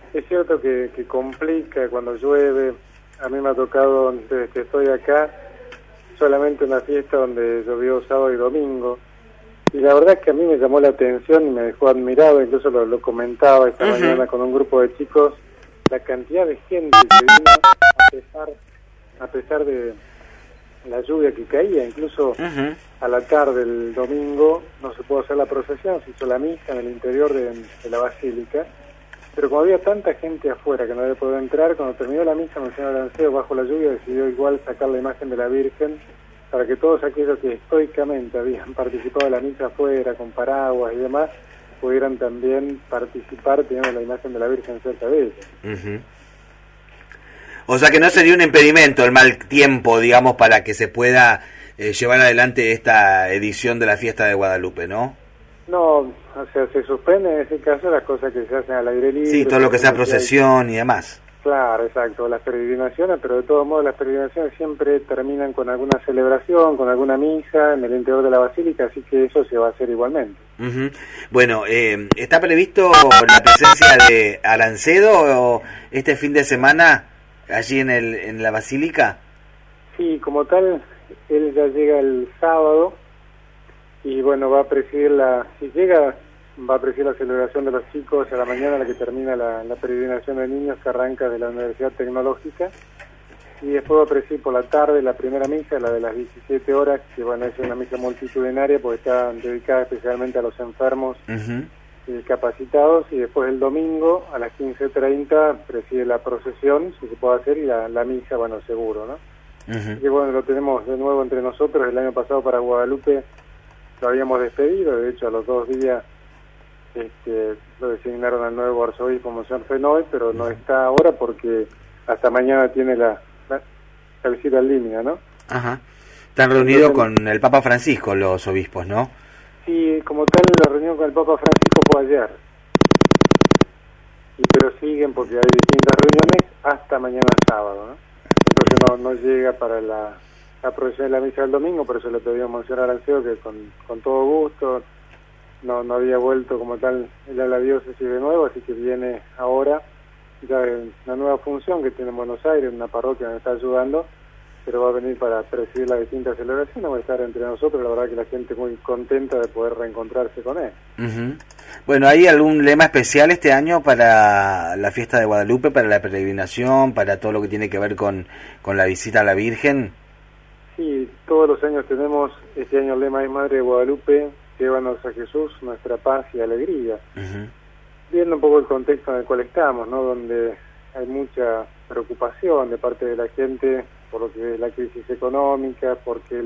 Es cierto que complica cuando llueve. A mí me ha tocado, desde que estoy acá, solamente una fiesta donde llovió sábado y domingo. Y la verdad es que a mí me llamó la atención y me dejó admirado, incluso lo comentaba esta mañana con un grupo de chicos, la cantidad de gente que vino a pesar de la lluvia que caía. Incluso a la tarde del domingo no se pudo hacer la procesión, se hizo la misa en el interior de la basílica, pero como había tanta gente afuera que no había podido entrar, cuando terminó la misa, Monseñor Aranceo, bajo la lluvia, decidió igual sacar la imagen de la Virgen para que todos aquellos que estoicamente habían participado de la misa afuera, con paraguas y demás, pudieran también participar teniendo la imagen de la Virgen cerca de ellos. O sea que no sería un impedimento el mal tiempo, digamos, para que se pueda llevar adelante esta edición de la fiesta de Guadalupe, ¿no? No, o sea, se suspende en ese caso las cosas que se hacen al aire libre. Sí, todo lo que sea procesión y demás. Claro, exacto, las peregrinaciones, pero de todos modos las peregrinaciones siempre terminan con alguna celebración, con alguna misa en el interior de la basílica, así que eso se va a hacer igualmente. Bueno, ¿está previsto la presencia de Arancedo este fin de semana allí en la basílica? Sí, como tal, él ya llega el sábado y bueno, va a presidir si llega, va a presidir la celebración de los chicos a la mañana, la que termina la peregrinación de niños que arranca de la Universidad Tecnológica, y después va a presidir por la tarde la primera misa, la de las 17 horas, que bueno, es una misa multitudinaria porque está dedicada especialmente a los enfermos y discapacitados, y después el domingo a las 15:30 preside la procesión, si se puede hacer, y la misa, bueno, seguro, ¿no? Y bueno, lo tenemos de nuevo entre nosotros. El año pasado para Guadalupe lo habíamos despedido, de hecho a los 2 días lo designaron al nuevo arzobispo Monseñor Fenoy, pero no está ahora porque hasta mañana tiene la visita al Límina, ¿no? Están reunidos con el Papa Francisco los obispos, ¿no? Sí, como tal la reunión con el Papa Francisco fue ayer, pero siguen porque hay distintas reuniones hasta mañana sábado, ¿no? Entonces no llega para la procesión de la misa del domingo, por eso le pedí a Monseñor Aranceo que con todo gusto, no había vuelto como tal él a la diócesis de nuevo, así que viene ahora ya en una nueva función que tiene en Buenos Aires, una parroquia que me está ayudando, pero va a venir para presidir las distintas celebraciones, va a estar entre nosotros. La verdad que la gente muy contenta de poder reencontrarse con él. Bueno, ¿hay algún lema especial este año para la fiesta de Guadalupe, para la peregrinación, para todo lo que tiene que ver con la visita a la Virgen? Sí, todos los años tenemos, este año el lema es Madre de Guadalupe, llévanos a Jesús, nuestra paz y alegría. Viendo un poco el contexto en el cual estamos, ¿no? Donde hay mucha preocupación de parte de la gente por lo que es la crisis económica, porque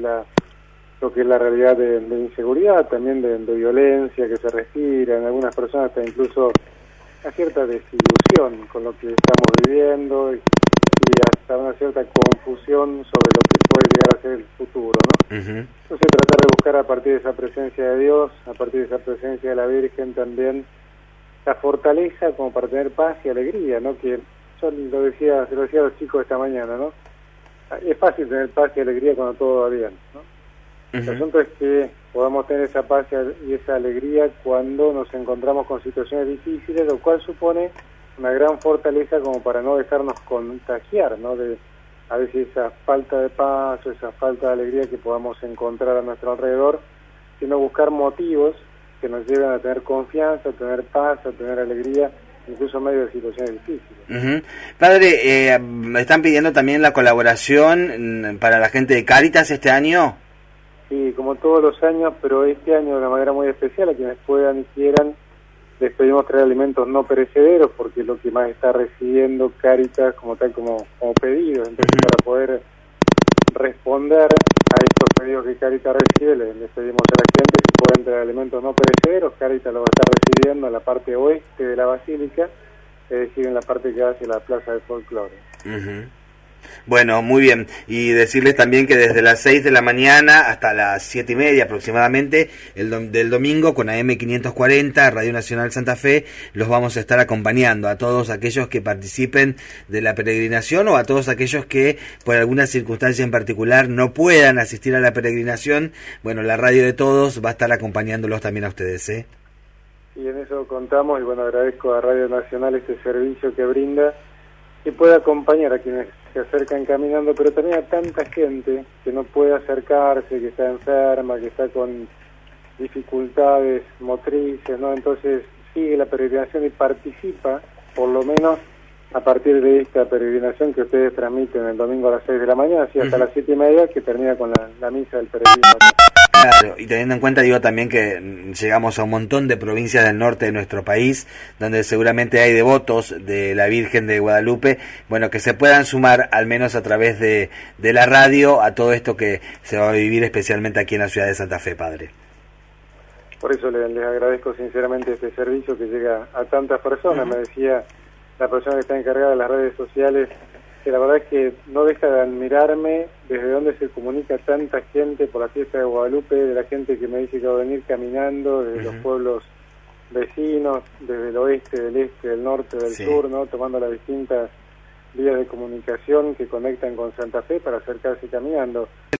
lo que es la realidad de inseguridad, también de violencia que se respira, en algunas personas hasta incluso a cierta desilusión con lo que estamos viviendo y hasta una cierta confusión sobre lo que puede llegar a ser el futuro, ¿no? Entonces tratar de buscar a partir de esa presencia de Dios, a partir de esa presencia de la Virgen también, la fortaleza como para tener paz y alegría, ¿no? Que yo se lo decía a los chicos esta mañana, ¿no? Es fácil tener paz y alegría cuando todo va bien, ¿no? El asunto es que podamos tener esa paz y esa alegría cuando nos encontramos con situaciones difíciles, lo cual supone una gran fortaleza como para no dejarnos contagiar, ¿no? De a veces esa falta de paz o esa falta de alegría que podamos encontrar a nuestro alrededor, sino buscar motivos que nos lleven a tener confianza, a tener paz, a tener alegría, incluso en medio de situaciones difíciles. Padre, ¿me están pidiendo también la colaboración para la gente de Cáritas este año? Sí, como todos los años, pero este año de una manera muy especial, a quienes puedan y quieran, les pedimos traer alimentos no perecederos, porque es lo que más está recibiendo Cáritas como tal, como pedidos. Entonces, para poder responder a estos pedidos que Cáritas recibe, les pedimos a la gente si pueden traer alimentos no perecederos. Cáritas lo va a estar recibiendo en la parte oeste de la basílica, es decir, en la parte que hace la Plaza del Folclore. Bueno, muy bien. Y decirles también que desde las 6 de la mañana hasta las 7:30 aproximadamente del domingo con AM 540, Radio Nacional Santa Fe, los vamos a estar acompañando a todos aquellos que participen de la peregrinación o a todos aquellos que por alguna circunstancia en particular no puedan asistir a la peregrinación. Bueno, la radio de todos va a estar acompañándolos también a ustedes, ¿eh? y en eso contamos, y bueno, agradezco a Radio Nacional este servicio que brinda, que puede acompañar a quienes se acercan caminando, pero también a tanta gente que no puede acercarse, que está enferma, que está con dificultades motrices, ¿no? Entonces sigue la peregrinación y participa, por lo menos a partir de esta peregrinación que ustedes transmiten el domingo a las 6 de la mañana, así hasta las 7:30, que termina con la misa del peregrinismo. Claro, y teniendo en cuenta, digo, también que llegamos a un montón de provincias del norte de nuestro país, donde seguramente hay devotos de la Virgen de Guadalupe, bueno, que se puedan sumar, al menos a través de la radio, a todo esto que se va a vivir especialmente aquí en la ciudad de Santa Fe, padre. Por eso les agradezco sinceramente este servicio que llega a tantas personas. Me decía la persona que está encargada de las redes sociales, que la verdad es que no deja de admirarme desde dónde se comunica tanta gente por la fiesta de Guadalupe, de la gente que me dice que va a venir caminando desde los pueblos vecinos, desde el oeste, del este, del norte, del sur, ¿no? Tomando las distintas vías de comunicación que conectan con Santa Fe para acercarse caminando.